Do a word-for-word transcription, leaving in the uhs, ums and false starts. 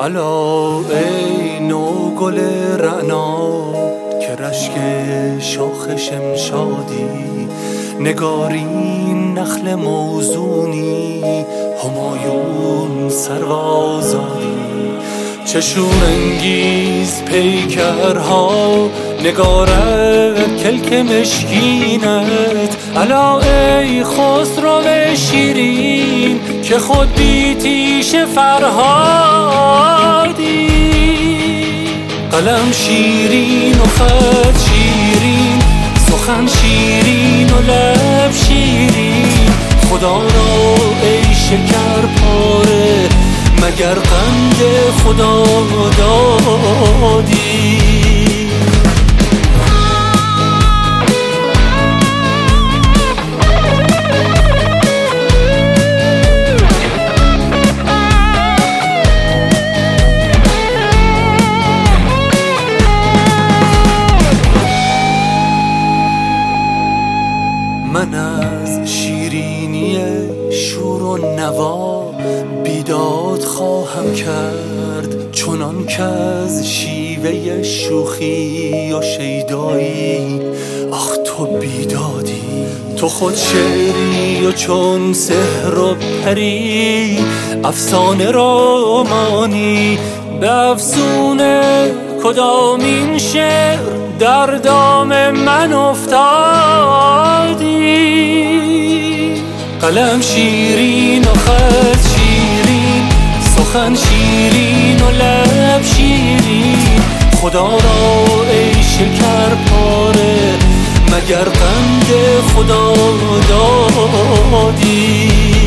الا ای نو گل رعنا که رشک شاخ شمشادی، نگارین نخل موزونی، همایون سروازادی. چشون انگیز پیکرها نگارد کلک مشکینت، الا ای خسرو شیرین که خود بی تیش فرهادی. قلم شیرین و خط شیرین، سخن شیرین و لب شیرین، خدا را ای شکر پاره مگر قند خدا دادی. من از شیرینی شور و نوا بیداد خواهم کرد، چنان که از شیوه شوخی و شیدایی آخ تو بیدادی. تو خود شعری و چون سحر و پری، افسانه رمانی به افسون کدامین شعر در دام من افتادی. قلم شیرین و خط شیرین، سخن شیرین و لب شیرین، خدا را ای شکر پاره مگر قند خدا دادی.